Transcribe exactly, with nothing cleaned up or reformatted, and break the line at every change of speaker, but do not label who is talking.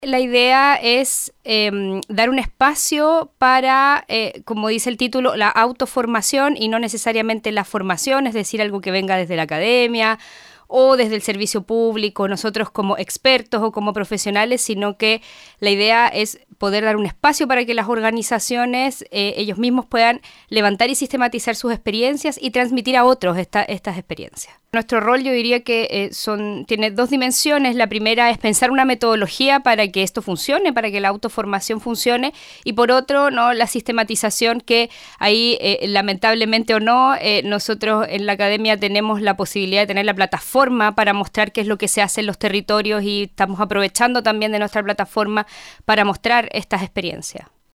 La idea es eh, dar un espacio para, eh, como dice el título, la autoformación y no necesariamente la formación, es decir, algo que venga desde la academia o desde el servicio público, nosotros como expertos o como profesionales, sino que la idea es poder dar un espacio para que las organizaciones, eh, ellos mismos puedan levantar y sistematizar sus experiencias y transmitir a otros esta, estas experiencias. Nuestro rol, yo diría que eh, son, tiene dos dimensiones. La primera es pensar una metodología para que esto funcione, para que la autoformación funcione, y por otro, ¿no?, la sistematización, que ahí, eh, lamentablemente o no, eh, nosotros en la academia tenemos la posibilidad de tener la plataforma para mostrar qué es lo que se hace en los territorios, y estamos aprovechando también de nuestra plataforma para mostrar estas experiencias.